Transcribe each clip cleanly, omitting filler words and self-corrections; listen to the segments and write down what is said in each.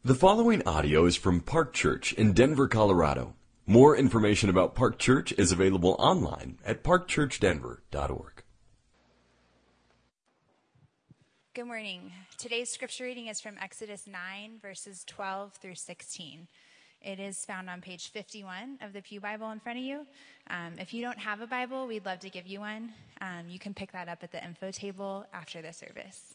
The following audio is from Park Church in Denver, Colorado. More information about Park Church is available online at parkchurchdenver.org. Good morning. Today's scripture reading is from Exodus 9, verses 12 through 16. It is found on page 51 of the Pew Bible in front of you. If you don't have a Bible, we'd love to give you one. You can pick that up at the info table after the service.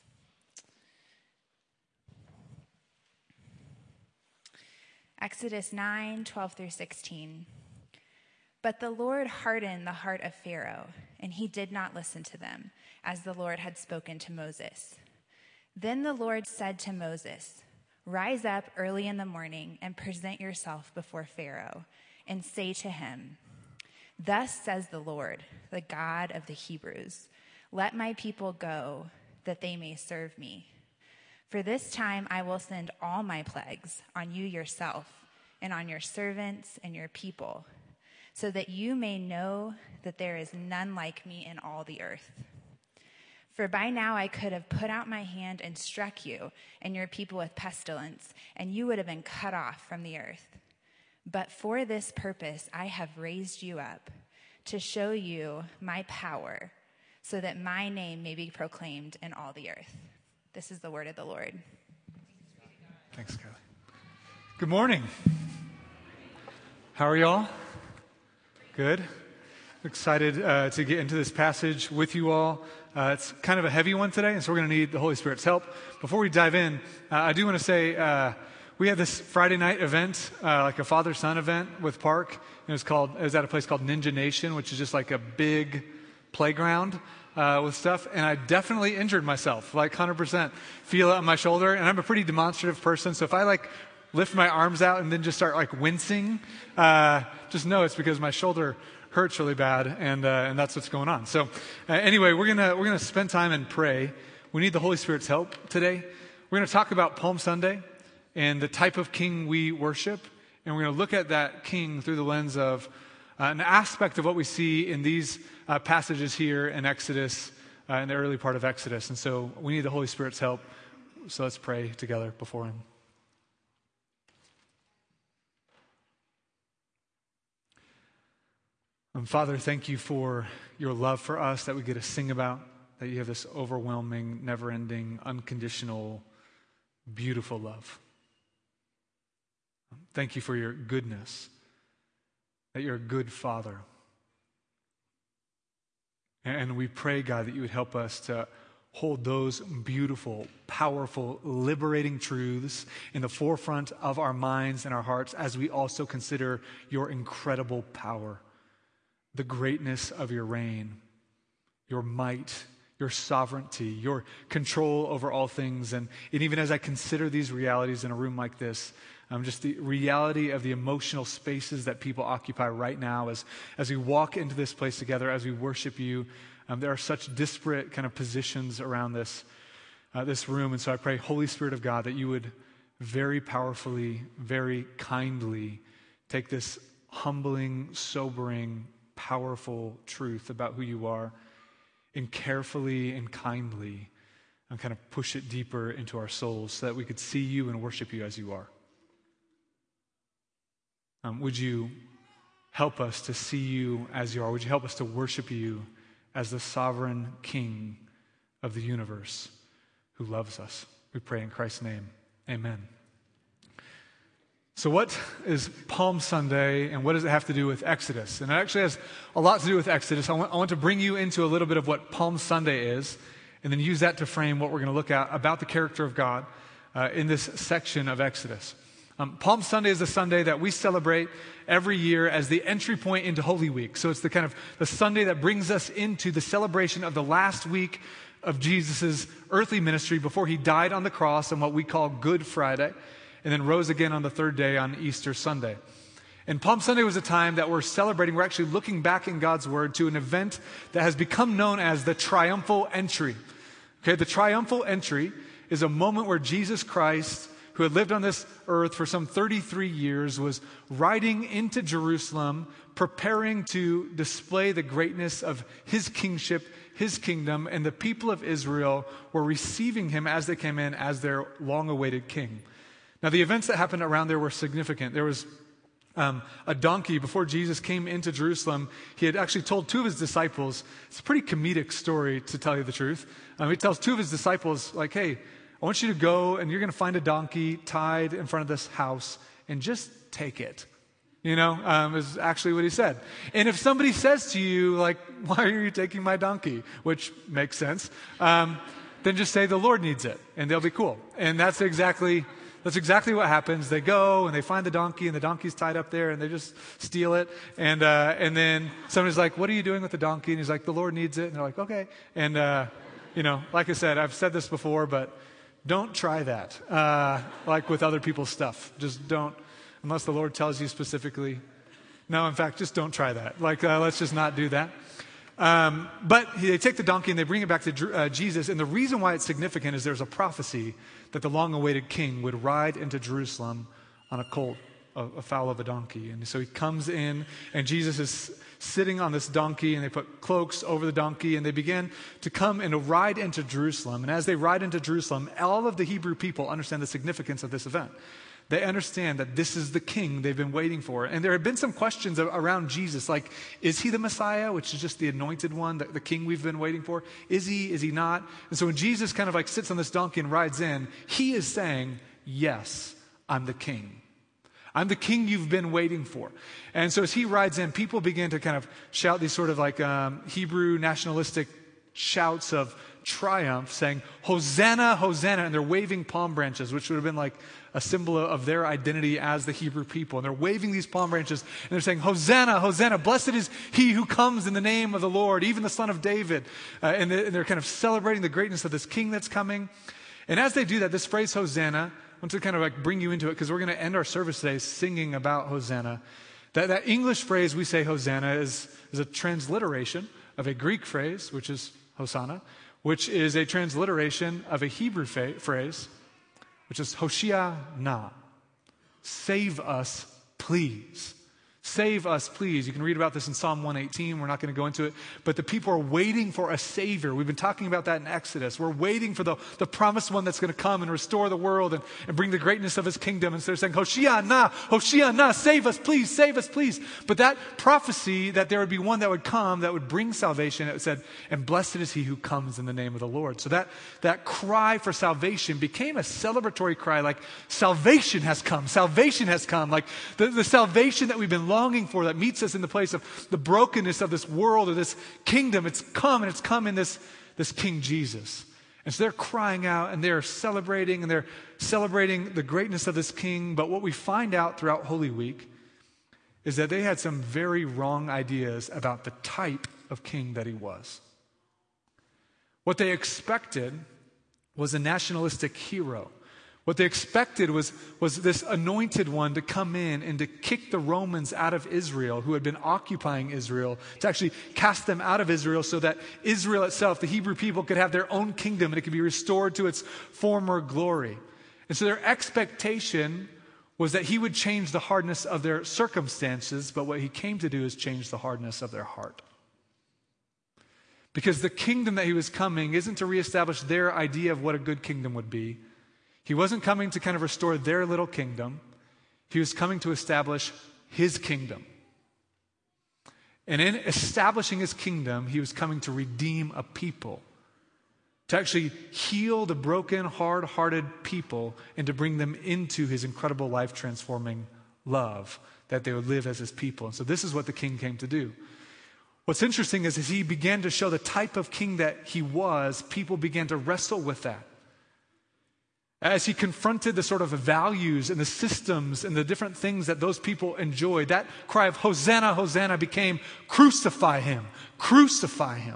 Exodus 9, 12 through 16. But the Lord hardened the heart of Pharaoh, and he did not listen to them, as the Lord had spoken to Moses. Then the Lord said to Moses, "Rise up early in the morning and present yourself before Pharaoh, and say to him, 'Thus says the Lord, the God of the Hebrews, let my people go, that they may serve me. For this time I will send all my plagues on you yourself and on your servants and your people, so that you may know that there is none like me in all the earth. For by now I could have put out my hand and struck you and your people with pestilence, and you would have been cut off from the earth. But for this purpose I have raised you up, to show you my power, so that my name may be proclaimed in all the earth.'" This is the word of the Lord. Thanks, Kelly. Good morning. How are y'all? Good. Excited to get into this passage with you all. It's kind of a heavy one today, and so we're going to need the Holy Spirit's help. Before we dive in, I do want to say we had this Friday night event, like a father-son event with Park. It was at a place called Ninja Nation, which is just like a big playground with stuff, and I definitely injured myself, like 100%. Feel it on my shoulder, and I'm a pretty demonstrative person, so if I lift my arms out and then just start wincing, just know it's because my shoulder hurts really bad, and that's what's going on. So anyway, we're gonna spend time and pray. We need the Holy Spirit's help today. We're gonna talk about Palm Sunday and the type of king we worship, and we're gonna look at that king through the lens of an aspect of what we see in these passages here in Exodus, in the early part of Exodus. And so we need the Holy Spirit's help. So let's pray together before him. Father, thank you for your love for us that we get to sing about, that you have this overwhelming, never-ending, unconditional, beautiful love. Thank you for your goodness, that you're a good Father. And we pray, God, that you would help us to hold those beautiful, powerful, liberating truths in the forefront of our minds and our hearts as we also consider your incredible power, the greatness of your reign, your might, your sovereignty, your control over all things. And even as I consider these realities in a room like this, just the reality of the emotional spaces that people occupy right now as we walk into this place together, as we worship you. There are such disparate kind of positions around this room. And so I pray, Holy Spirit of God, that you would very powerfully, very kindly take this humbling, sobering, powerful truth about who you are and carefully and kindly and kind of push it deeper into our souls so that we could see you and worship you as you are. Would you help us to see you as you are? Would you help us to worship you as the sovereign King of the universe who loves us? We pray in Christ's name. Amen. So what is Palm Sunday, and what does it have to do with Exodus? And it actually has a lot to do with Exodus. I want to bring you into a little bit of what Palm Sunday is, and then use that to frame what we're going to look at about the character of God in this section of Exodus. Palm Sunday is a Sunday that we celebrate every year as the entry point into Holy Week. So it's the kind of the Sunday that brings us into the celebration of the last week of Jesus' earthly ministry before he died on the cross on what we call Good Friday, and then rose again on the third day on Easter Sunday. And Palm Sunday was a time that we're celebrating. We're actually looking back in God's Word to an event that has become known as the Triumphal Entry. Okay, the Triumphal Entry is a moment where Jesus Christ, who had lived on this earth for some 33 years, was riding into Jerusalem, preparing to display the greatness of his kingship, his kingdom, and the people of Israel were receiving him as they came in as their long-awaited king. Now, the events that happened around there were significant. There was a donkey. Before Jesus came into Jerusalem, he had actually told two of his disciples. It's a pretty comedic story, to tell you the truth. He tells two of his disciples, like, hey, I want you to go and you're going to find a donkey tied in front of this house and just take it. Is actually what he said. And if somebody says to you, like, why are you taking my donkey? Which makes sense. Then just say the Lord needs it and they'll be cool. And that's exactly what happens. They go and they find the donkey and the donkey's tied up there and they just steal it. And then somebody's like, what are you doing with the donkey? And he's like, the Lord needs it. And they're like, okay. And, like I said, I've said this before, but don't try that. Like with other people's stuff. Just don't. Unless the Lord tells you specifically. No, in fact, just don't try that. Let's just not do that. But they take the donkey and they bring it back to Jesus. And the reason why it's significant is there's a prophecy that the long-awaited king would ride into Jerusalem on a colt, a foal of a donkey. And so he comes in and Jesus is sitting on this donkey and they put cloaks over the donkey and they begin to come and to ride into Jerusalem. And as they ride into Jerusalem, all of the Hebrew people understand the significance of this event. They understand that this is the king they've been waiting for. And there have been some questions around Jesus, like, is he the Messiah, which is just the anointed one, the king we've been waiting for? Is he not? And so when Jesus kind of sits on this donkey and rides in, he is saying, yes, I'm the king. I'm the king you've been waiting for. And so as he rides in, people begin to kind of shout these sort of Hebrew nationalistic shouts of triumph, saying, Hosanna, Hosanna, and they're waving palm branches, which would have been like a symbol of their identity as the Hebrew people. And they're waving these palm branches, and they're saying, Hosanna, Hosanna, blessed is he who comes in the name of the Lord, even the Son of David. And they're kind of celebrating the greatness of this king that's coming. And as they do that, this phrase, Hosanna, I want to kind of bring you into it, because we're going to end our service today singing about Hosanna. That English phrase we say, Hosanna, is a transliteration of a Greek phrase, which is Hosanna, which is a transliteration of a Hebrew phrase, which is Hoshiana. Save us, please. Save us, please. You can read about this in Psalm 118. We're not going to go into it. But the people are waiting for a Savior. We've been talking about that in Exodus. We're waiting for the promised one that's going to come and restore the world and bring the greatness of his kingdom. And so they're saying, Hoshiana, Hoshiana, save us, please, save us, please. But that prophecy that there would be one that would come that would bring salvation, it said, and blessed is he who comes in the name of the Lord. So that cry for salvation became a celebratory cry, like salvation has come, salvation has come. Like the salvation that we've been longing for, that meets us in the place of the brokenness of this world or this kingdom. It's come, and it's come in this King Jesus. And so they're crying out and they're celebrating the greatness of this king. But what we find out throughout Holy Week is that they had some very wrong ideas about the type of king that he was. What they expected was a nationalistic hero. What they expected was this anointed one to come in and to kick the Romans out of Israel, who had been occupying Israel, to actually cast them out of Israel so that Israel itself, the Hebrew people, could have their own kingdom and it could be restored to its former glory. And so their expectation was that he would change the hardness of their circumstances, but what he came to do is change the hardness of their heart. Because the kingdom that he was coming isn't to reestablish their idea of what a good kingdom would be. He wasn't coming to kind of restore their little kingdom. He was coming to establish his kingdom. And in establishing his kingdom, he was coming to redeem a people, to actually heal the broken, hard-hearted people, and to bring them into his incredible life-transforming love, that they would live as his people. And so this is what the king came to do. What's interesting is as he began to show the type of king that he was, people began to wrestle with that. As he confronted the sort of values and the systems and the different things that those people enjoyed, that cry of Hosanna, Hosanna became crucify him, crucify him.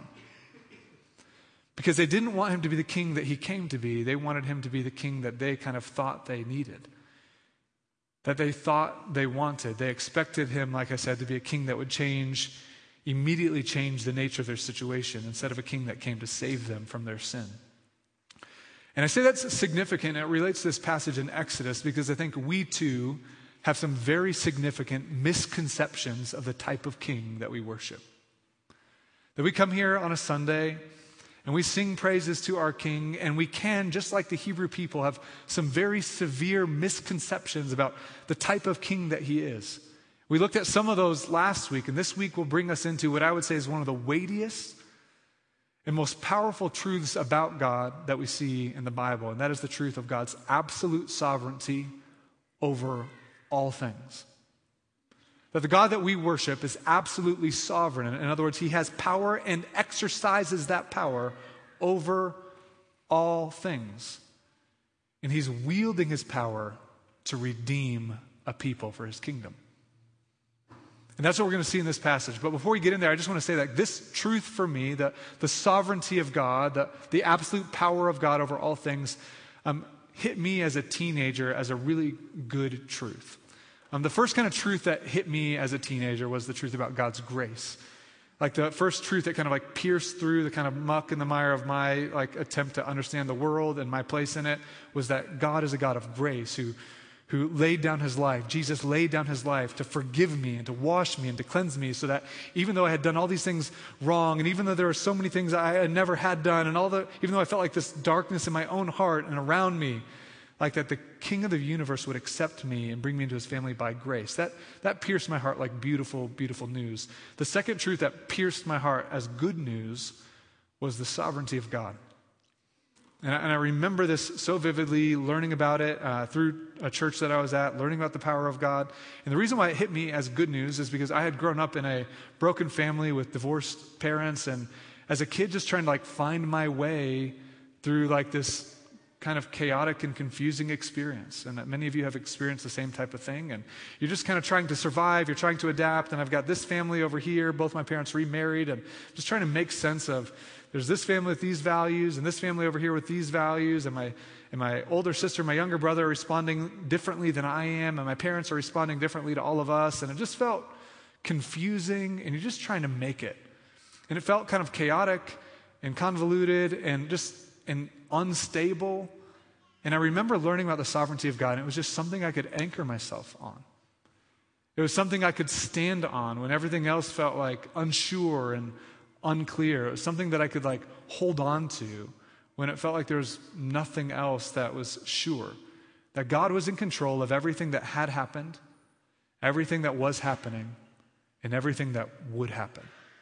Because they didn't want him to be the king that he came to be. They wanted him to be the king that they kind of thought they needed, that they thought they wanted. They expected him, like I said, to be a king that would immediately change the nature of their situation, instead of a king that came to save them from their sin. And I say that's significant. It relates to this passage in Exodus because I think we too have some very significant misconceptions of the type of king that we worship. That we come here on a Sunday and we sing praises to our King, and we can, just like the Hebrew people, have some very severe misconceptions about the type of king that he is. We looked at some of those last week, and this week will bring us into what I would say is one of the weightiest and most powerful truths about God that we see in the Bible, and that is the truth of God's absolute sovereignty over all things. That the God that we worship is absolutely sovereign. In other words, he has power and exercises that power over all things. And he's wielding his power to redeem a people for his kingdom. And that's what we're going to see in this passage. But before we get in there, I just want to say that this truth for me, the sovereignty of God, the absolute power of God over all things, hit me as a teenager as a really good truth. The first kind of truth that hit me as a teenager was the truth about God's grace. Like the first truth that kind of like pierced through the kind of muck and the mire of my like attempt to understand the world and my place in it was that God is a God of grace who laid down his life. Jesus laid down his life to forgive me and to wash me and to cleanse me so that even though I had done all these things wrong and even though there were so many things I had never had done and even though I felt like this darkness in my own heart and around me, like that the King of the universe would accept me and bring me into his family by grace. That pierced my heart like beautiful, beautiful news. The second truth that pierced my heart as good news was the sovereignty of God. And I remember this so vividly, learning about it through a church that I was at, learning about the power of God. And the reason why it hit me as good news is because I had grown up in a broken family with divorced parents, and as a kid just trying to like find my way through like this kind of chaotic and confusing experience. And that many of you have experienced the same type of thing. And you're just kind of trying to survive, you're trying to adapt, and I've got this family over here, both my parents remarried, and just trying to make sense of there's this family with these values and this family over here with these values, and my older sister, my younger brother are responding differently than I am, and my parents are responding differently to all of us, and it just felt confusing, and you're just trying to make it. And it felt kind of chaotic and convoluted and unstable. And I remember learning about the sovereignty of God, and it was just something I could anchor myself on. It was something I could stand on when everything else felt like unsure and unclear. It was something that I could like hold on to when it felt like there was nothing else that was sure. That God was in control of everything that had happened, everything that was happening, and everything that would happen.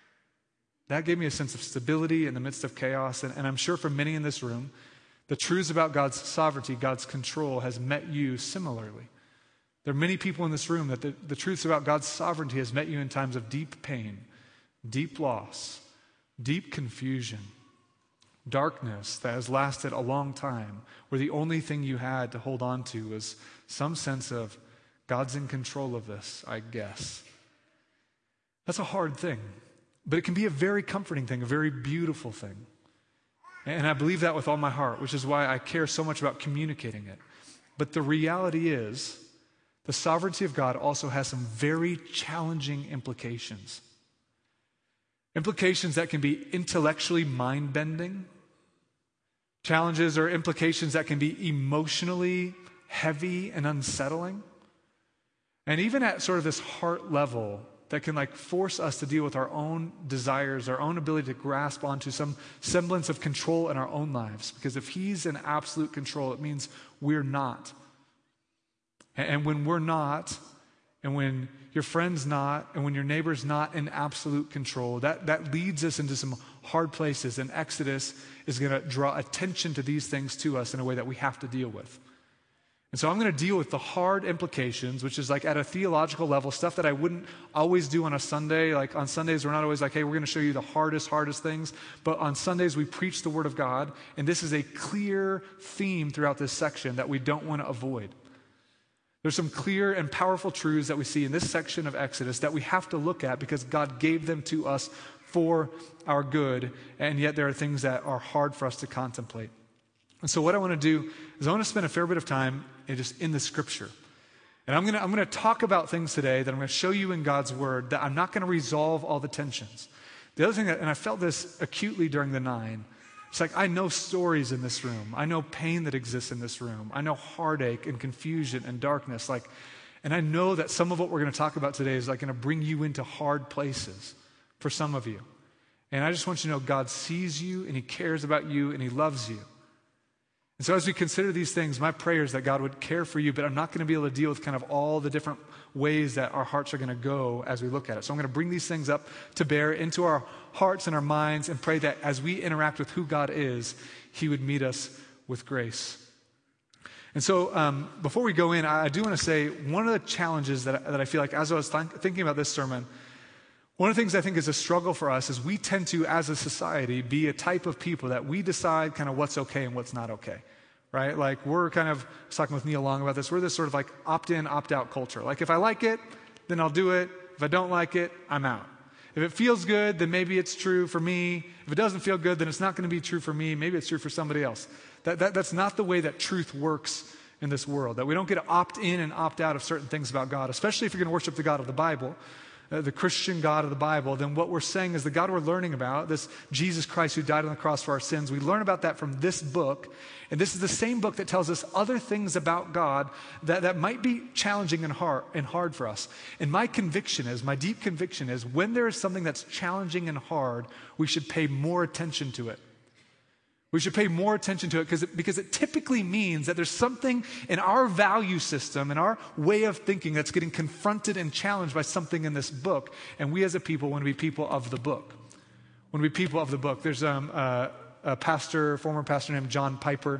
That gave me a sense of stability in the midst of chaos. And I'm sure for many in this room, the truths about God's sovereignty, God's control has met you similarly. There are many people in this room that the truths about God's sovereignty has met you in times of deep pain, deep loss, deep confusion, darkness that has lasted a long time, where the only thing you had to hold on to was some sense of God's in control of this, I guess. That's a hard thing, but it can be a very comforting thing, a very beautiful thing. And I believe that with all my heart, which is why I care so much about communicating it. But the reality is, the sovereignty of God also has some very challenging implications. Implications that can be intellectually mind-bending. Challenges or implications that can be emotionally heavy and unsettling. And even at sort of this heart level, that can like force us to deal with our own desires, our own ability to grasp onto some semblance of control in our own lives. Because if he's in absolute control, it means we're not. And when we're not, and when your friend's not, and when your neighbor's not in absolute control, that leads us into some hard places. And Exodus is going to draw attention to these things to us in a way that we have to deal with. And so I'm going to deal with the hard implications, which is like at a theological level, stuff that I wouldn't always do on a Sunday. Like on Sundays, we're not always like, hey, we're going to show you the hardest things. But on Sundays, we preach the Word of God. And this is a clear theme throughout this section that we don't want to avoid. There's some clear and powerful truths that we see in this section of Exodus that we have to look at because God gave them to us for our good. And yet there are things that are hard for us to contemplate. And so what I want to do is I want to spend a fair bit of time just in the Scripture. And I'm going to talk about things today that I'm going to show you in God's Word that I'm not going to resolve all the tensions. The other thing, and I felt this acutely during the 9, it's like I know stories in this room. I know pain that exists in this room. I know heartache and confusion and darkness. And I know that some of what we're going to talk about today is like going to bring you into hard places for some of you. And I just want you to know God sees you and he cares about you and he loves you. And so as we consider these things, my prayer is that God would care for you, but I'm not going to be able to deal with kind of all the different ways that our hearts are going to go as we look at it. So I'm going to bring these things up to bear into our hearts and our minds and pray that as we interact with who God is, he would meet us with grace. And so before we go in, I do want to say one of the challenges that I feel like as I was thinking about this sermon, one of the things I think is a struggle for us is we tend to, as a society, be a type of people that we decide kind of what's okay and what's not okay, right? Like we're kind of, I was talking with Neil Long about this, we're this sort of like opt-in, opt-out culture. Like if I like it, then I'll do it. If I don't like it, I'm out. If it feels good, then maybe it's true for me. If it doesn't feel good, then it's not going to be true for me. Maybe it's true for somebody else. That's not the way that truth works in this world, that we don't get to opt in and opt out of certain things about God, especially if you're going to worship the God of the Bible. The Christian God of the Bible, then what we're saying is the God we're learning about, this Jesus Christ who died on the cross for our sins, we learn about that from this book. And this is the same book that tells us other things about God that might be challenging and hard for us. And my deep conviction is, when there is something that's challenging and hard, we should pay more attention to it. We should pay more attention to it because it typically means that there's something in our value system, in our way of thinking, that's getting confronted and challenged by something in this book. And we as a people want to be people of the book. Want to be people of the book. There's a former pastor named John Piper,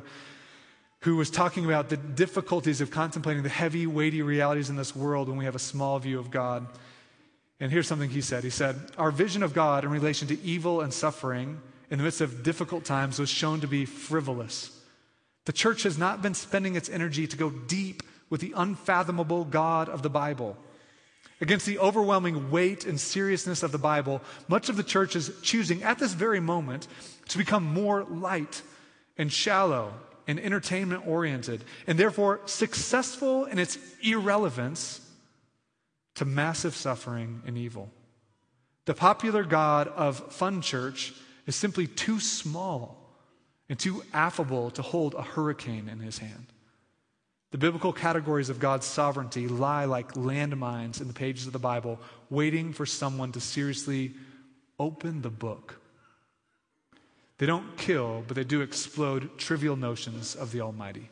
who was talking about the difficulties of contemplating the heavy, weighty realities in this world when we have a small view of God. And here's something he said. He said, our vision of God in relation to evil and suffering in the midst of difficult times was shown to be frivolous. The church has not been spending its energy to go deep with the unfathomable God of the Bible. Against the overwhelming weight and seriousness of the Bible, much of the church is choosing at this very moment to become more light and shallow and entertainment-oriented, and therefore successful in its irrelevance to massive suffering and evil. The popular God of fun church is simply too small and too affable to hold a hurricane in his hand. The biblical categories of God's sovereignty lie like landmines in the pages of the Bible, waiting for someone to seriously open the book. They don't kill, but they do explode trivial notions of the Almighty.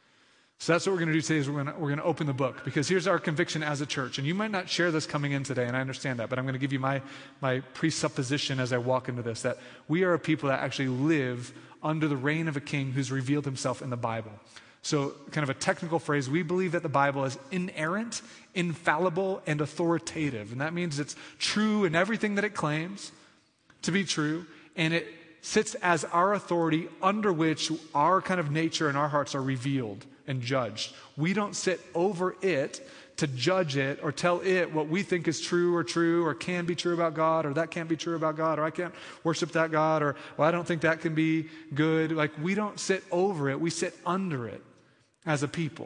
So that's what we're going to do today, is we're going to open the book, because here's our conviction as a church. And you might not share this coming in today, and I understand that, but I'm going to give you my presupposition as I walk into this, that we are a people that actually live under the reign of a king who's revealed himself in the Bible. So kind of a technical phrase, we believe that the Bible is inerrant, infallible, and authoritative. And that means it's true in everything that it claims to be true, and it sits as our authority under which our kind of nature and our hearts are revealed and judged. We don't sit over it to judge it or tell it what we think is true or can be true about God, or that can't be true about God, or I can't worship that God, or well, I don't think that can be good. Like, we don't sit over it, we sit under it as a people.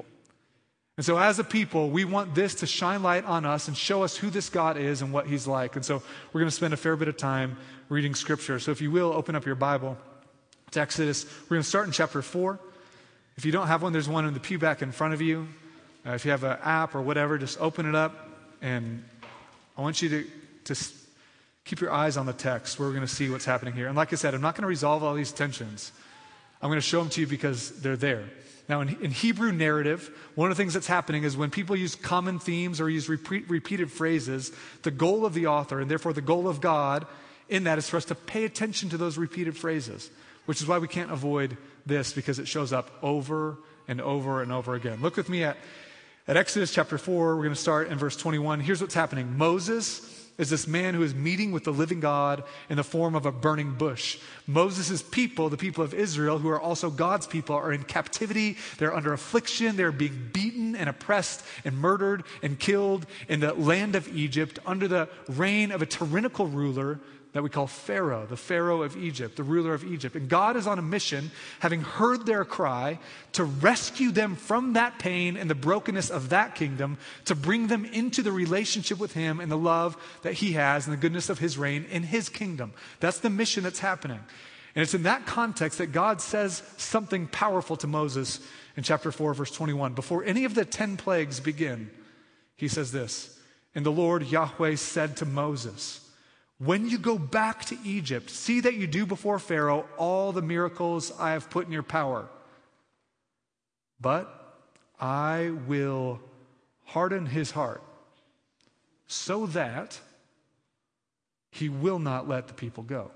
And so as a people, we want this to shine light on us and show us who this God is and what he's like. And so we're going to spend a fair bit of time reading scripture. So if you will, open up your Bible to Exodus. We're going to start in chapter 4. If you don't have one, there's one in the pew back in front of you. If you have an app or whatever, just open it up. And I want you to keep your eyes on the text, where we're going to see what's happening here. And like I said, I'm not going to resolve all these tensions. I'm going to show them to you because they're there. Now, in Hebrew narrative, one of the things that's happening is when people use common themes or use repeated phrases, the goal of the author, and therefore the goal of God in that, is for us to pay attention to those repeated phrases, which is why we can't avoid this, because it shows up over and over and over again. Look with me at Exodus chapter 4. We're going to start in verse 21. Here's what's happening. Moses is this man who is meeting with the living God in the form of a burning bush. Moses' people, the people of Israel, who are also God's people, are in captivity. They're under affliction. They're being beaten and oppressed and murdered and killed in the land of Egypt under the reign of a tyrannical ruler that we call Pharaoh, the Pharaoh of Egypt, the ruler of Egypt. And God is on a mission, having heard their cry, to rescue them from that pain and the brokenness of that kingdom, to bring them into the relationship with him and the love that he has and the goodness of his reign in his kingdom. That's the mission that's happening. And it's in that context that God says something powerful to Moses in chapter 4, verse 21. Before any of the 10 plagues begin, he says this, "And the Lord Yahweh said to Moses, when you go back to Egypt, see that you do before Pharaoh all the miracles I have put in your power. But I will harden his heart so that he will not let the people go.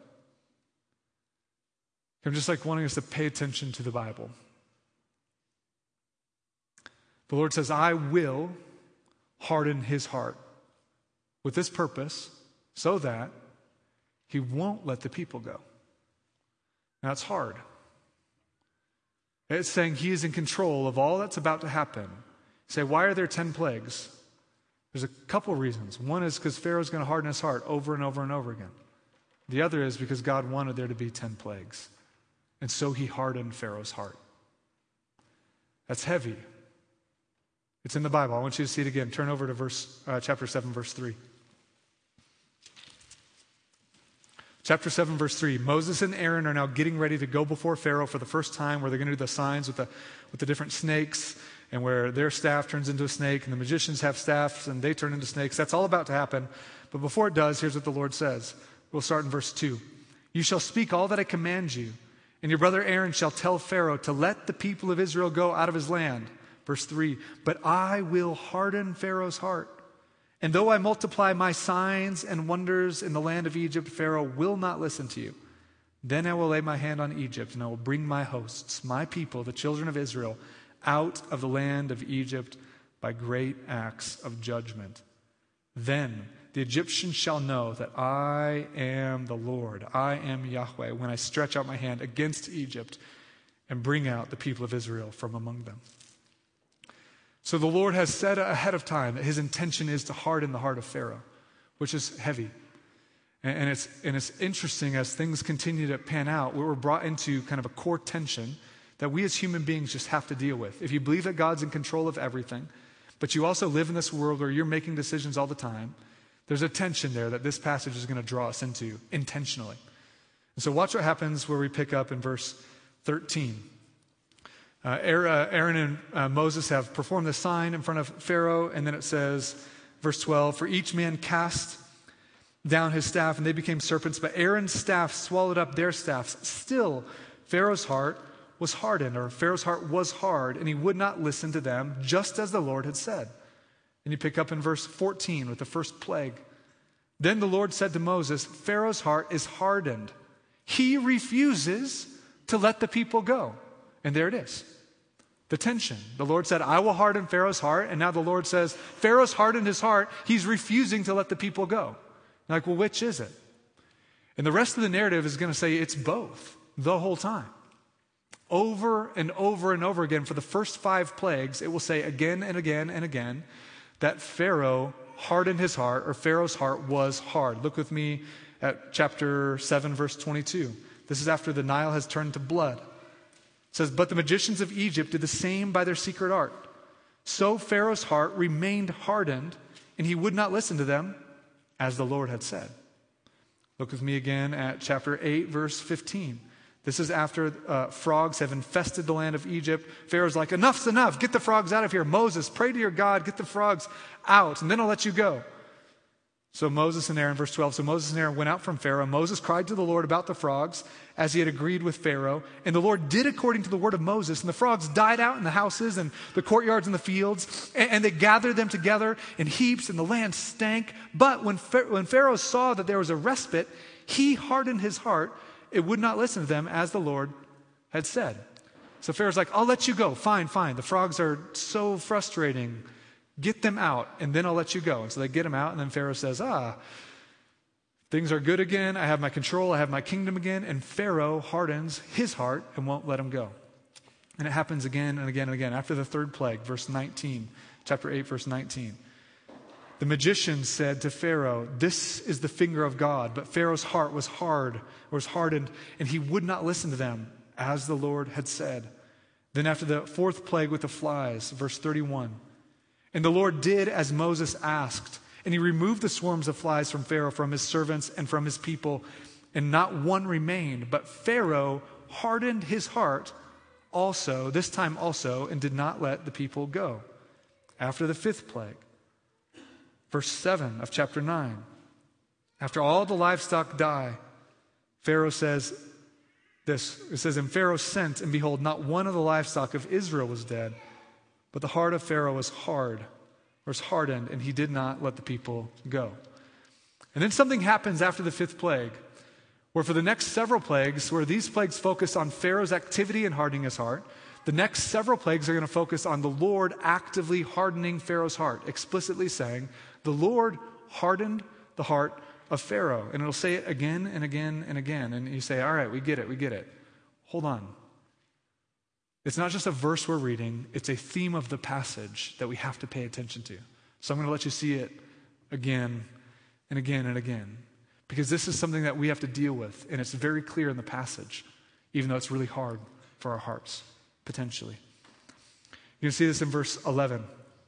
I'm just wanting us to pay attention to the Bible. The Lord says, I will harden his heart with this purpose so that he won't let the people go. Now, it's hard. It's saying he is in control of all that's about to happen. You say, why are there 10 plagues? There's a couple of reasons. One is because Pharaoh's going to harden his heart over and over and over again. The other is because God wanted there to be 10 plagues. And so he hardened Pharaoh's heart. That's heavy. It's in the Bible. I want you to see it again. Turn over to chapter 7, verse 3. Chapter 7, verse 3. Moses and Aaron are now getting ready to go before Pharaoh for the first time, where they're going to do the signs with the different snakes, and where their staff turns into a snake, and the magicians have staffs, and they turn into snakes. That's all about to happen. But before it does, here's what the Lord says. We'll start in verse 2. You shall speak all that I command you, and your brother Aaron shall tell Pharaoh to let the people of Israel go out of his land. Verse 3, but I will harden Pharaoh's heart. And though I multiply my signs and wonders in the land of Egypt, Pharaoh will not listen to you. Then I will lay my hand on Egypt, and I will bring my hosts, my people, the children of Israel, out of the land of Egypt by great acts of judgment. Then the Egyptians shall know that I am the Lord, I am Yahweh, when I stretch out my hand against Egypt and bring out the people of Israel from among them. So the Lord has said ahead of time that his intention is to harden the heart of Pharaoh, which is heavy. And it's interesting as things continue to pan out, we're brought into kind of a core tension that we as human beings just have to deal with. If you believe that God's in control of everything, but you also live in this world where you're making decisions all the time, there's a tension there that this passage is going to draw us into intentionally. And so watch what happens where we pick up in verse 13. Aaron and Moses have performed the sign in front of Pharaoh, and then it says, verse 12, for each man cast down his staff, and they became serpents, but Aaron's staff swallowed up their staffs. Still, Pharaoh's heart was hardened, or Pharaoh's heart was hard, and he would not listen to them, just as the Lord had said. And you pick up in verse 14 with the first plague. Then the Lord said to Moses, Pharaoh's heart is hardened. He refuses to let the people go. And there it is. The tension. The Lord said, I will harden Pharaoh's heart. And now the Lord says, Pharaoh's hardened his heart. He's refusing to let the people go. You're like, well, which is it? And the rest of the narrative is going to say it's both the whole time. Over and over and over again, for the first 5 plagues, it will say again and again and again that Pharaoh hardened his heart, or Pharaoh's heart was hard. Look with me at chapter 7, verse 22. This is after the Nile has turned to blood. It says, but the magicians of Egypt did the same by their secret art. So Pharaoh's heart remained hardened, and he would not listen to them, as the Lord had said. Look with me again at chapter 8, verse 15. This is after frogs have infested the land of Egypt. Pharaoh's like, enough's enough. Get the frogs out of here. Moses, pray to your God. Get the frogs out, and then I'll let you go. So Moses and Aaron, verse 12, so Moses and Aaron went out from Pharaoh. Moses cried to the Lord about the frogs, as he had agreed with Pharaoh. And the Lord did according to the word of Moses. And the frogs died out in the houses and the courtyards and the fields. And they gathered them together in heaps, and the land stank. But when Pharaoh saw that there was a respite, he hardened his heart. It would not listen to them, as the Lord had said. So Pharaoh's like, I'll let you go. Fine. The frogs are so frustrating. Get them out, and then I'll let you go. And so they get them out, and then Pharaoh says, things are good again. I have my control. I have my kingdom again. And Pharaoh hardens his heart and won't let him go. And it happens again and again and again. After the 3rd plague, verse 19, chapter 8, verse 19. The magicians said to Pharaoh, this is the finger of God. But Pharaoh's heart was hardened, and he would not listen to them, as the Lord had said. Then after the 4th plague with the flies, verse 31. And the Lord did as Moses asked, and he removed the swarms of flies from Pharaoh, from his servants, and from his people, and not one remained. But Pharaoh hardened his heart this time also, and did not let the people go. After the 5th plague, verse 7 of chapter 9. After all the livestock die, Pharaoh says this. It says, and Pharaoh sent, and behold, not one of the livestock of Israel was dead, but the heart of Pharaoh was hardened, and he did not let the people go. And then something happens after the fifth plague, where for the next several plagues, where these plagues focus on Pharaoh's activity and hardening his heart, the next several plagues are going to focus on the Lord actively hardening Pharaoh's heart, explicitly saying, the Lord hardened the heart of Pharaoh. And it'll say it again and again and again. And you say, all right, we get it. Hold on. It's not just a verse we're reading, it's a theme of the passage that we have to pay attention to. So I'm going to let you see it again and again and again, because this is something that we have to deal with, and it's very clear in the passage, even though it's really hard for our hearts, potentially. You can see this in verse 11,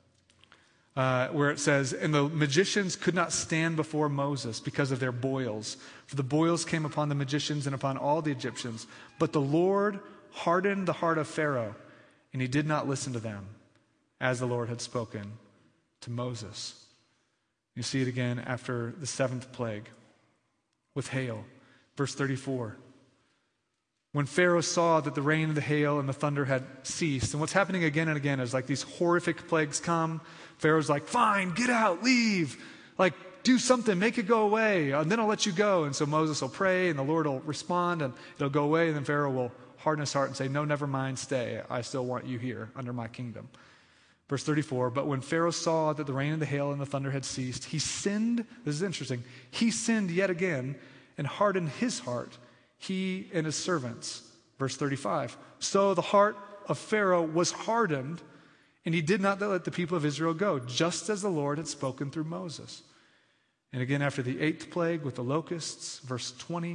where it says, and the magicians could not stand before Moses because of their boils, for the boils came upon the magicians and upon all the Egyptians. But the Lord hardened the heart of Pharaoh, and he did not listen to them, as the Lord had spoken to Moses. You see it again after the seventh plague with hail. Verse 34. When Pharaoh saw that the rain and the hail and the thunder had ceased, and what's happening again and again is like these horrific plagues come. Pharaoh's like, fine, get out, leave. Like, do something, make it go away, and then I'll let you go. And so Moses will pray, and the Lord will respond, and it'll go away, and then Pharaoh will harden his heart and say, no, never mind, stay. I still want you here under my kingdom. Verse 34, but when Pharaoh saw that the rain and the hail and the thunder had ceased, he sinned, this is interesting, he sinned yet again and hardened his heart, he and his servants. Verse 35, so the heart of Pharaoh was hardened, and he did not let the people of Israel go, just as the Lord had spoken through Moses. And again, after the eighth plague with the locusts, verse 20,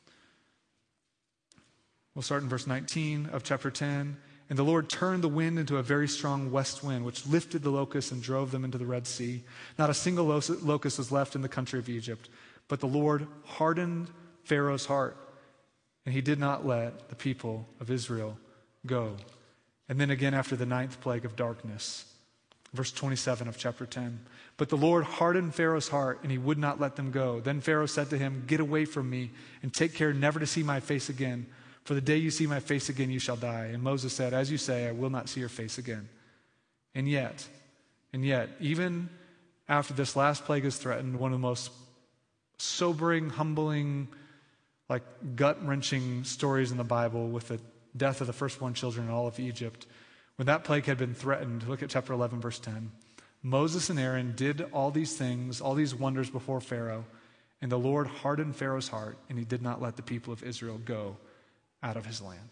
we'll start in verse 19 of chapter 10. And the Lord turned the wind into a very strong west wind, which lifted the locusts and drove them into the Red Sea. Not a single locust was left in the country of Egypt. But the Lord hardened Pharaoh's heart, and he did not let the people of Israel go. And then again after the ninth plague of darkness, verse 27 of chapter 10. But the Lord hardened Pharaoh's heart, and he would not let them go. Then Pharaoh said to him, get away from me, and take care never to see my face again. For the day you see my face again, you shall die. And Moses said, as you say, I will not see your face again. And yet, even after this last plague is threatened, one of the most sobering, humbling, like gut-wrenching stories in the Bible with the death of the firstborn children in all of Egypt, when that plague had been threatened, look at chapter 11, verse 10. Moses and Aaron did all these things, all these wonders before Pharaoh, and the Lord hardened Pharaoh's heart, and he did not let the people of Israel go out of his land.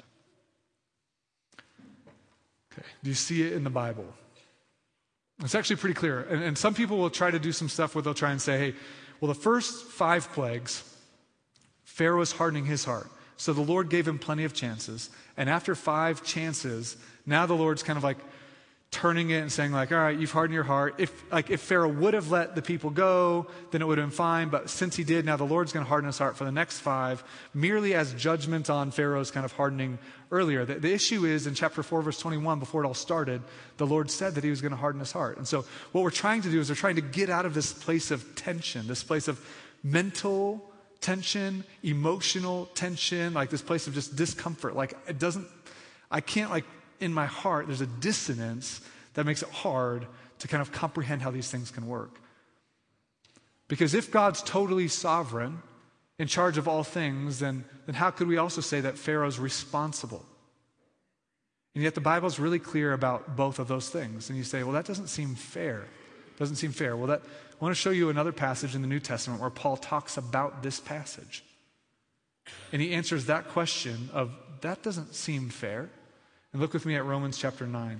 Okay. Do you see it in the Bible? It's actually pretty clear. And some people will try to do some stuff where they'll try and say, hey, well, the first 5 plagues, Pharaoh was hardening his heart. So the Lord gave him plenty of chances. And after 5 chances, now the Lord's kind of like turning it and saying like, all right, you've hardened your heart. If Pharaoh would have let the people go, then it would have been fine. But since he did, now the Lord's going to harden his heart for the next 5, merely as judgment on Pharaoh's kind of hardening earlier. The issue is in chapter 4, verse 21, before it all started, the Lord said that he was going to harden his heart. And so what we're trying to do is we're trying to get out of this place of tension, this place of mental tension, emotional tension, like this place of just discomfort. Like I can't like, in my heart, there's a dissonance that makes it hard to kind of comprehend how these things can work. Because if God's totally sovereign, in charge of all things, then how could we also say that Pharaoh's responsible? And yet the Bible's really clear about both of those things. And you say, well, that doesn't seem fair. Doesn't seem fair. Well, I want to show you another passage in the New Testament where Paul talks about this passage. And he answers that question of, that doesn't seem fair. And look with me at Romans chapter 9.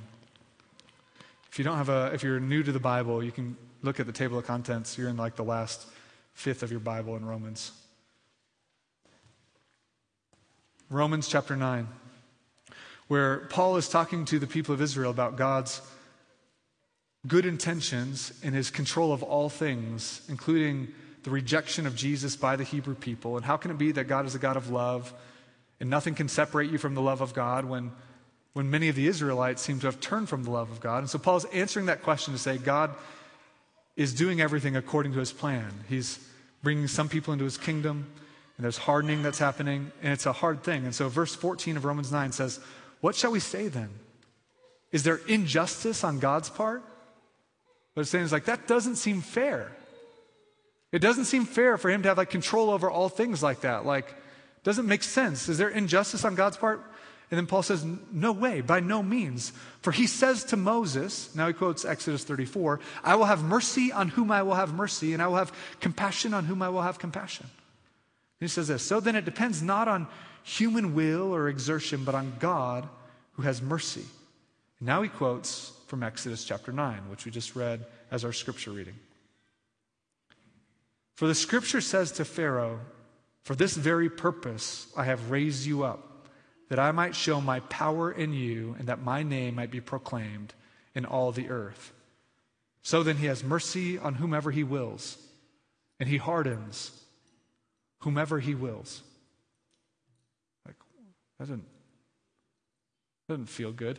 If you're new to the Bible, you can look at the table of contents. You're in like the last 5th of your Bible in Romans. Romans chapter 9, where Paul is talking to the people of Israel about God's good intentions and his control of all things, including the rejection of Jesus by the Hebrew people. And how can it be that God is a God of love and nothing can separate you from the love of God when many of the Israelites seem to have turned from the love of God? And so Paul's answering that question to say God is doing everything according to his plan. He's bringing some people into his kingdom, and there's hardening that's happening, and it's a hard thing. And so verse 14 of Romans 9 says, what shall we say then? Is there injustice on God's part? What it's saying is like, that doesn't seem fair. It doesn't seem fair for him to have like control over all things like that. Like, doesn't make sense. Is there injustice on God's part? And then Paul says, no way, by no means. For he says to Moses, now he quotes Exodus 34, I will have mercy on whom I will have mercy, and I will have compassion on whom I will have compassion. And he says this, so then it depends not on human will or exertion, but on God who has mercy. And now he quotes from Exodus chapter 9, which we just read as our scripture reading. For the scripture says to Pharaoh, for this very purpose I have raised you up, that I might show my power in you, and that my name might be proclaimed in all the earth. So then he has mercy on whomever he wills, and he hardens whomever he wills. Like, that doesn't feel good.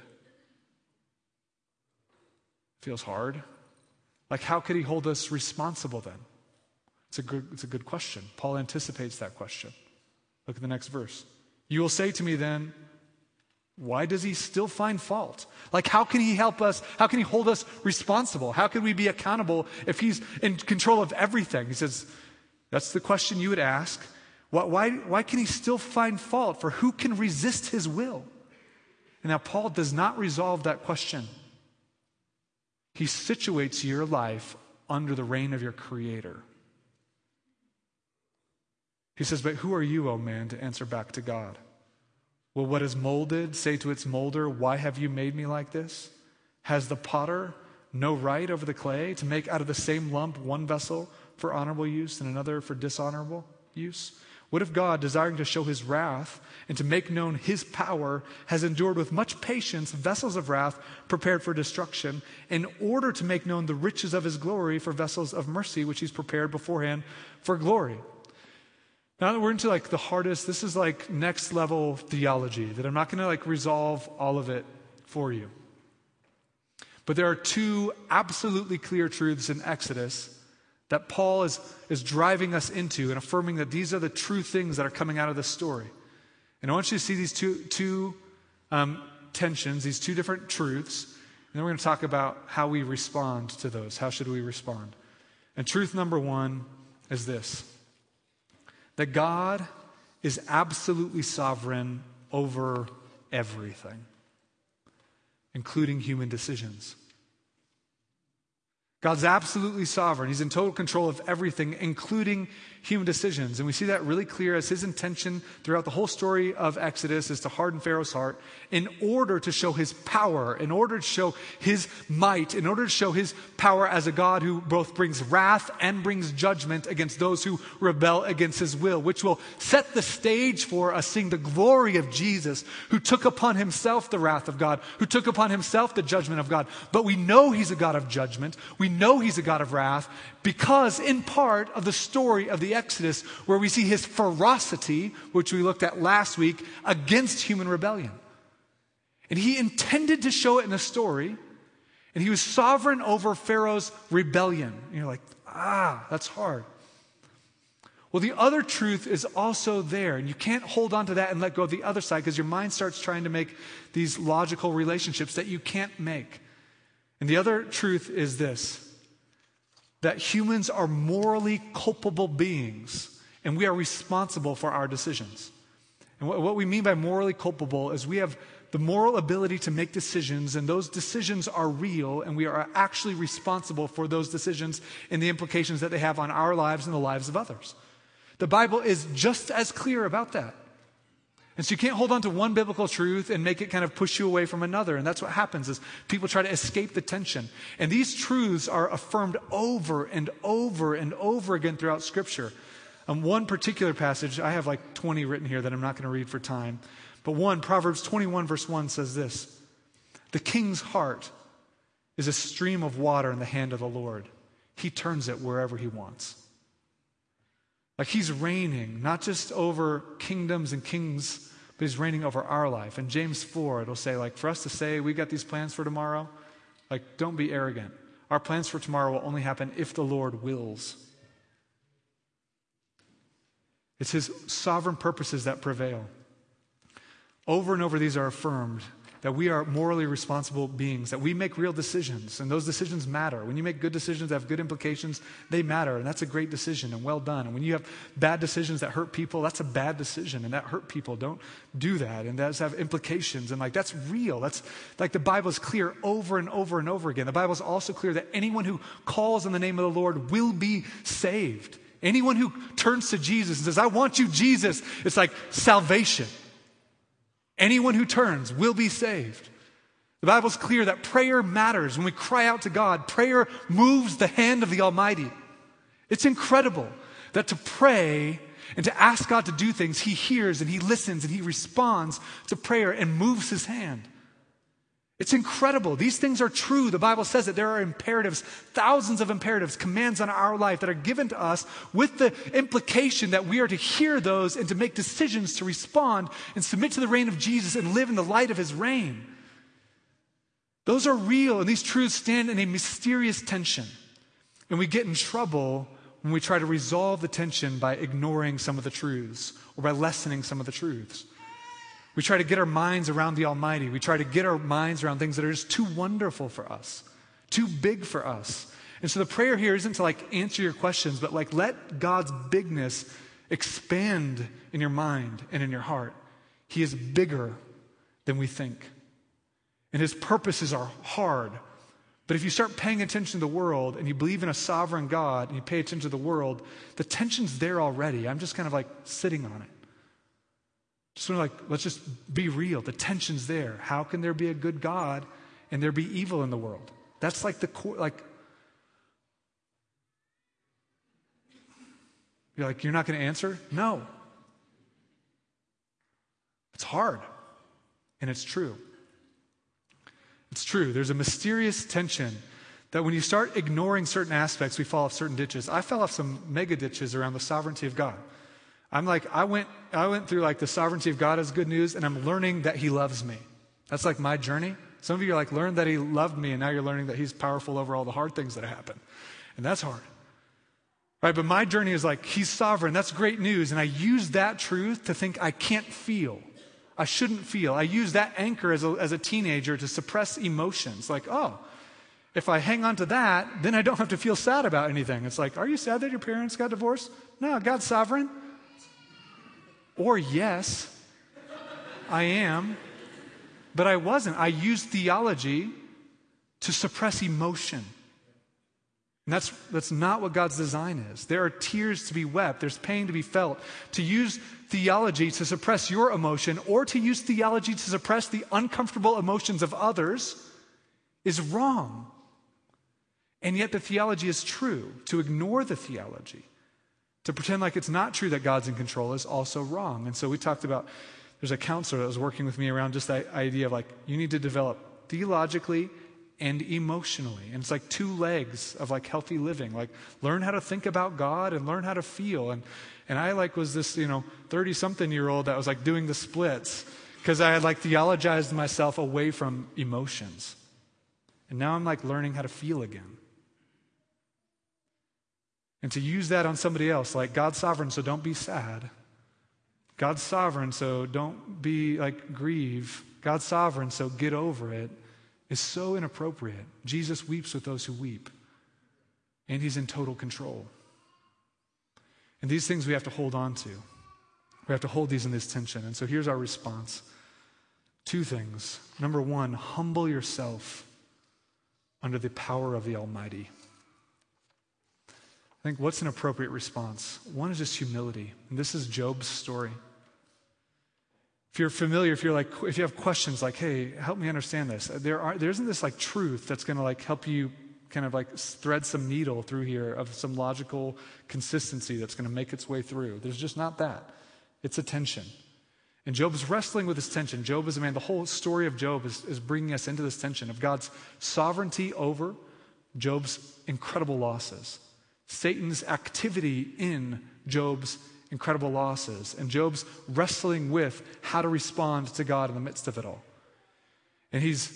Feels hard. Like, how could he hold us responsible then? It's a good question. Paul anticipates that question. Look at the next verse. You will say to me then, why does he still find fault? Like, how can he help us? How can he hold us responsible? How can we be accountable if he's in control of everything? He says, that's the question you would ask. Why can he still find fault? For who can resist his will? And now Paul does not resolve that question. He situates your life under the reign of your Creator. He says, but who are you, O man, to answer back to God? Will what is molded say to its molder, why have you made me like this? Has the potter no right over the clay to make out of the same lump one vessel for honorable use and another for dishonorable use? What if God, desiring to show his wrath and to make known his power, has endured with much patience vessels of wrath prepared for destruction, in order to make known the riches of his glory for vessels of mercy, which he's prepared beforehand for glory? Now that we're into like the hardest, this is like next level theology that I'm not going to like resolve all of it for you. But there are two absolutely clear truths in Exodus that Paul is driving us into and affirming that these are the true things that are coming out of this story. And I want you to see these two tensions, these two different truths, and then we're going to talk about how we respond to those. How should we respond? And truth number one is this: that God is absolutely sovereign over everything, including human decisions. God's absolutely sovereign. He's in total control of everything, including human decisions. And we see that really clear as his intention throughout the whole story of Exodus is to harden Pharaoh's heart in order to show his power, in order to show his might, in order to show his power as a God who both brings wrath and brings judgment against those who rebel against his will, which will set the stage for us seeing the glory of Jesus, who took upon himself the wrath of God, who took upon himself the judgment of God. But we know he's a God of judgment. We know he's a God of wrath because in part of the story of the Exodus where we see his ferocity, which we looked at last week, against human rebellion. And he intended to show it in the story, and he was sovereign over Pharaoh's rebellion. And you're like, that's hard. Well, the other truth is also there, and you can't hold on to that and let go of the other side because your mind starts trying to make these logical relationships that you can't make. And the other truth is this: that humans are morally culpable beings, and we are responsible for our decisions. And what we mean by morally culpable is we have the moral ability to make decisions, and those decisions are real, and we are actually responsible for those decisions and the implications that they have on our lives and the lives of others. The Bible is just as clear about that. And so you can't hold on to one biblical truth and make it kind of push you away from another. And that's what happens is people try to escape the tension. And these truths are affirmed over and over and over again throughout Scripture. One particular passage, I have like 20 written here that I'm not going to read for time. But one, Proverbs 21 verse 1 says this: the king's heart is a stream of water in the hand of the Lord. He turns it wherever he wants. Like he's reigning, not just over kingdoms and kings, but he's reigning over our life. In James 4, it'll say, like, for us to say, we got these plans for tomorrow, like, don't be arrogant. Our plans for tomorrow will only happen if the Lord wills. It's his sovereign purposes that prevail. Over and over, these are affirmed, that we are morally responsible beings, that we make real decisions, and those decisions matter. When you make good decisions that have good implications, they matter, and that's a great decision, and well done. And when you have bad decisions that hurt people, that's a bad decision, and that hurt people. Don't do that, and that does have implications, and that's real. That's the Bible is clear over and over and over again. The Bible is also clear that anyone who calls on the name of the Lord will be saved. Anyone who turns to Jesus and says, I want you, Jesus, it's like salvation. Anyone who turns will be saved. The Bible's clear that prayer matters. When we cry out to God, prayer moves the hand of the Almighty. It's incredible that to pray and to ask God to do things, he hears and he listens and he responds to prayer and moves his hand. It's incredible. These things are true. The Bible says that there are imperatives, thousands of imperatives, commands on our life that are given to us with the implication that we are to hear those and to make decisions to respond and submit to the reign of Jesus and live in the light of his reign. Those are real, and these truths stand in a mysterious tension. And we get in trouble when we try to resolve the tension by ignoring some of the truths or by lessening some of the truths. We try to get our minds around the Almighty. We try to get our minds around things that are just too wonderful for us, too big for us. And so the prayer here isn't to answer your questions, but let God's bigness expand in your mind and in your heart. He is bigger than we think. And his purposes are hard. But if you start paying attention to the world and you believe in a sovereign God and you pay attention to the world, the tension's there already. I'm just kind of sitting on it. Just let's just be real. The tension's there. How can there be a good God and there be evil in the world? That's the core, you're not going to answer? No. It's hard. And it's true. It's true. There's a mysterious tension that when you start ignoring certain aspects, we fall off certain ditches. I fell off some mega ditches around the sovereignty of God. I went through the sovereignty of God as good news, and I'm learning that he loves me. That's my journey. Some of you are learned that he loved me, and now you're learning that he's powerful over all the hard things that happen. And that's hard. Right? But my journey is he's sovereign. That's great news. And I use that truth to think I can't feel. I shouldn't feel. I use that anchor as a teenager to suppress emotions. If I hang on to that, then I don't have to feel sad about anything. It's are you sad that your parents got divorced? No, God's sovereign. Or yes, I am, but I wasn't. I used theology to suppress emotion. And that's not what God's design is. There are tears to be wept. There's pain to be felt. To use theology to suppress your emotion or to use theology to suppress the uncomfortable emotions of others is wrong. And yet the theology is true. To ignore the theology, to pretend it's not true that God's in control is also wrong. And so we talked about, there's a counselor that was working with me around just that idea of you need to develop theologically and emotionally. And it's two legs of like healthy living. Like learn how to think about God and learn how to feel. And I was this, 30-something-year-old that was doing the splits because I had theologized myself away from emotions. And now I'm learning how to feel again. And to use that on somebody else, God's sovereign, so don't be sad. God's sovereign, so don't be grieve. God's sovereign, so get over it, is so inappropriate. Jesus weeps with those who weep. And he's in total control. And these things we have to hold on to. We have to hold these in this tension. And so here's our response. 2 things. Number 1, humble yourself under the power of the Almighty. I think what's an appropriate response? 1 is just humility. And this is Job's story. If you're familiar, if you have questions hey, help me understand this. There isn't this truth that's going to help you kind of thread some needle through here of some logical consistency that's going to make its way through. There's just not that. It's a tension. And Job is wrestling with this tension. Job is a man. The whole story of Job is bringing us into this tension of God's sovereignty over Job's incredible losses, Satan's activity in Job's incredible losses, and Job's wrestling with how to respond to God in the midst of it all. And he's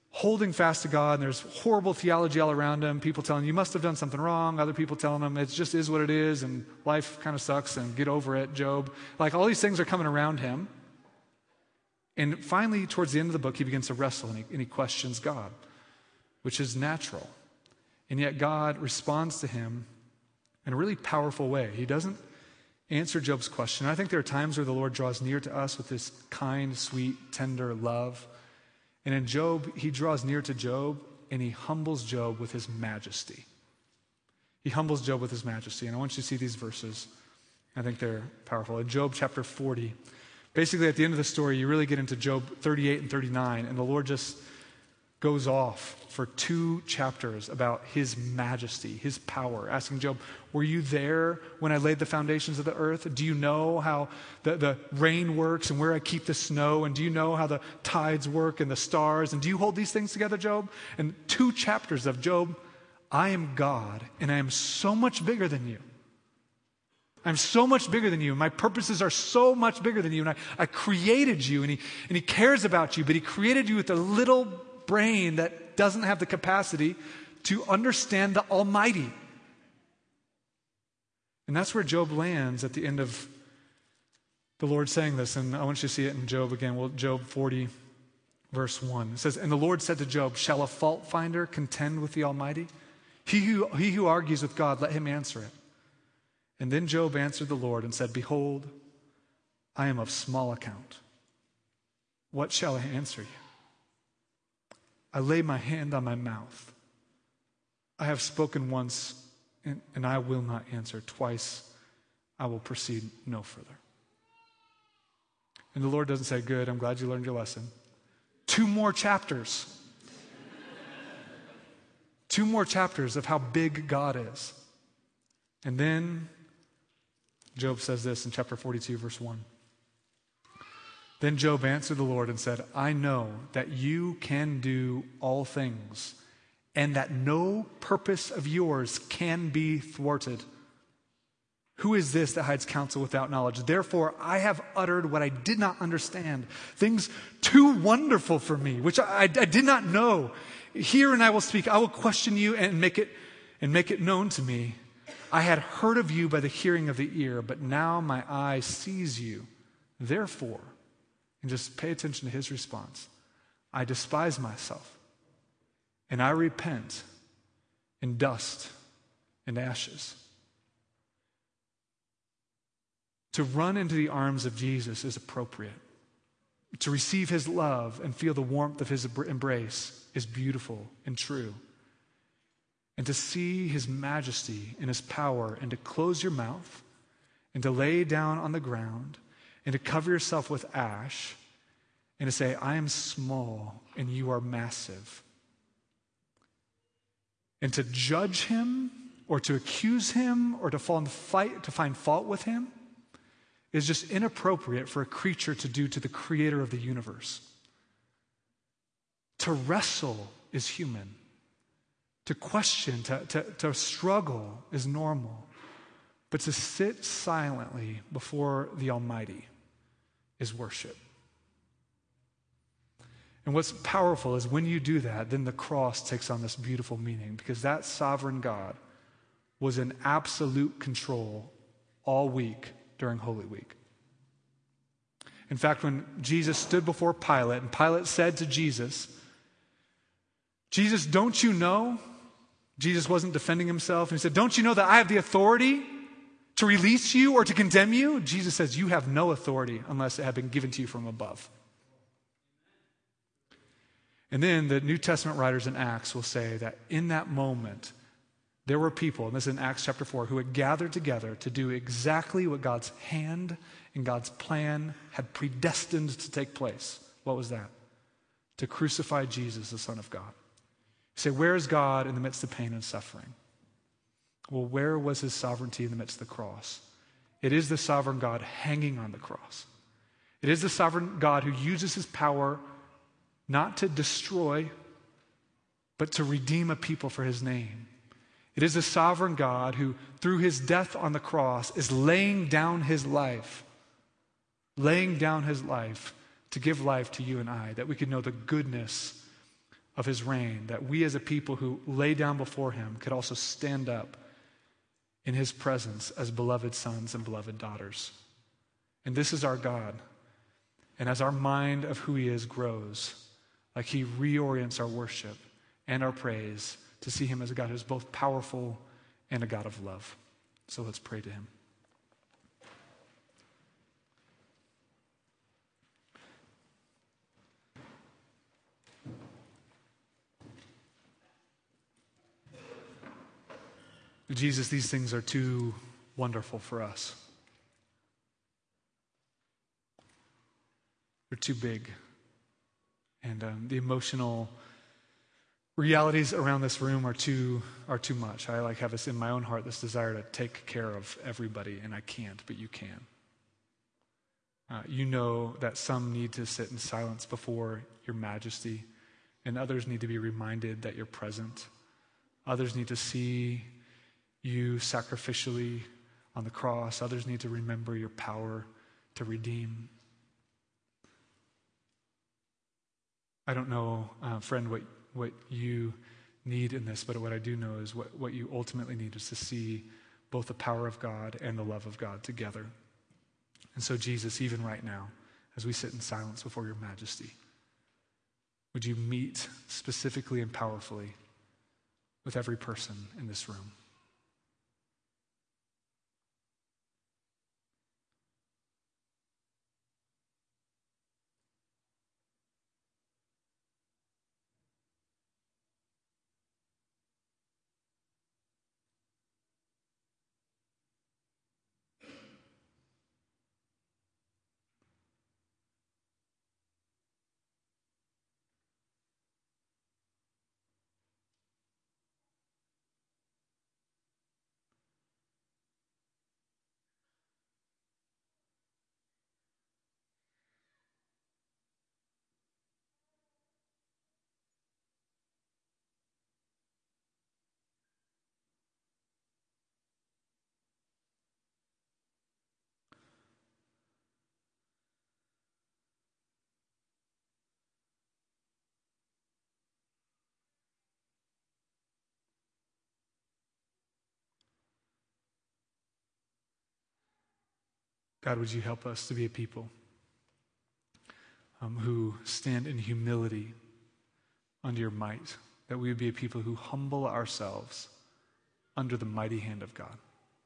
holding fast to God, and there's horrible theology all around him, people telling him, you must have done something wrong, other people telling him, it just is what it is, and life kind of sucks, and get over it, Job. Like, all these things are coming around him. And finally, towards the end of the book, he begins to wrestle, and he questions God, which is natural. And yet God responds to him in a really powerful way. He doesn't answer Job's question. I think there are times where the Lord draws near to us with this kind, sweet, tender love. And in Job, he draws near to Job, and he humbles Job with his majesty. He humbles Job with his majesty. And I want you to see these verses. I think they're powerful. In Job chapter 40, basically at the end of the story, you really get into Job 38 and 39, and the Lord just goes off for 2 chapters about his majesty, his power, asking Job, were you there when I laid the foundations of the earth? Do you know how the rain works and where I keep the snow? And do you know how the tides work and the stars? And do you hold these things together, Job? And 2 chapters of Job, I am God, and I am so much bigger than you. I'm so much bigger than you. My purposes are so much bigger than you. And I created you, and he cares about you, but he created you with a little brain that doesn't have the capacity to understand the Almighty. And that's where Job lands at the end of the Lord saying this. And I want you to see it in Job again. Well, Job 40, verse 1. It says, and the Lord said to Job, shall a fault finder contend with the Almighty? He who argues with God, let him answer it. And then Job answered the Lord and said, behold, I am of small account. What shall I answer you? I lay my hand on my mouth. I have spoken once, and I will not answer. Twice, I will proceed no further. And the Lord doesn't say, good, I'm glad you learned your lesson. 2 more chapters. 2 more chapters of how big God is. And then Job says this in chapter 42, verse 1. Then Job answered the Lord and said, I know that you can do all things, and that no purpose of yours can be thwarted. Who is this that hides counsel without knowledge? Therefore, I have uttered what I did not understand, things too wonderful for me, which I did not know. Hear and I will speak. I will question you and make it known to me. I had heard of you by the hearing of the ear, but now my eye sees you. Therefore, and just pay attention to his response, I despise myself, and I repent in dust and ashes. To run into the arms of Jesus is appropriate. To receive his love and feel the warmth of his embrace is beautiful and true. And to see his majesty and his power, and to close your mouth, and to lay down on the ground, and to cover yourself with ash, and to say, I am small and you are massive. And to judge him, or to accuse him, or to find fault with him, is just inappropriate for a creature to do to the creator of the universe. To wrestle is human. To question, to struggle is normal. But to sit silently before the Almighty is worship. And what's powerful is when you do that, then the cross takes on this beautiful meaning, because that sovereign God was in absolute control all week during Holy Week. In fact, when Jesus stood before Pilate, and Pilate said to Jesus, don't you know? Jesus wasn't defending himself. And he said, don't you know that I have the authority to release you or to condemn you? Jesus says, you have no authority unless it had been given to you from above. And then the New Testament writers in Acts will say that in that moment, there were people, and this is in Acts chapter 4, who had gathered together to do exactly what God's hand and God's plan had predestined to take place. What was that? To crucify Jesus, the Son of God. You say, where is God in the midst of pain and suffering? Well, where was his sovereignty in the midst of the cross? It is the sovereign God hanging on the cross. It is the sovereign God who uses his power not to destroy, but to redeem a people for his name. It is the sovereign God who, through his death on the cross, is laying down his life to give life to you and I, that we could know the goodness of his reign, that we as a people who lay down before him could also stand up in his presence as beloved sons and beloved daughters. And this is our God. And as our mind of who he is grows, like he reorients our worship and our praise to see him as a God who's both powerful and a God of love. So let's pray to him. Jesus, these things are too wonderful for us. They're too big. And the emotional realities around this room are too much. I have this in my own heart, this desire to take care of everybody, and I can't, but you can. You know that some need to sit in silence before your majesty, and others need to be reminded that you're present. Others need to see you sacrificially on the cross. Others need to remember your power to redeem. I don't know, friend, what you need in this, but what I do know is what you ultimately need is to see both the power of God and the love of God together. And so, Jesus, even right now, as we sit in silence before your majesty, would you meet specifically and powerfully with every person in this room? God, would you help us to be a people who stand in humility under your might, that we would be a people who humble ourselves under the mighty hand of God,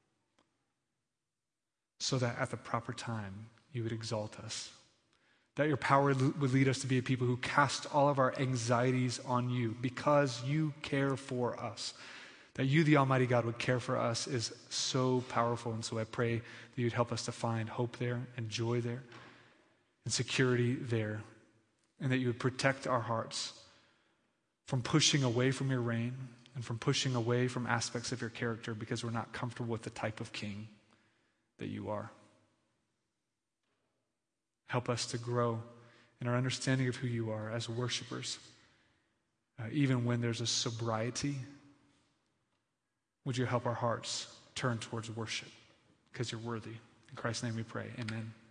so that at the proper time you would exalt us, that your power would lead us to be a people who cast all of our anxieties on you because you care for us. That you, the Almighty God, would care for us is so powerful. And so I pray that you'd help us to find hope there and joy there and security there. And that you would protect our hearts from pushing away from your reign and from pushing away from aspects of your character because we're not comfortable with the type of king that you are. Help us to grow in our understanding of who you are as worshipers. Even when there's a sobriety, would you help our hearts turn towards worship because you're worthy. In Christ's name we pray, amen.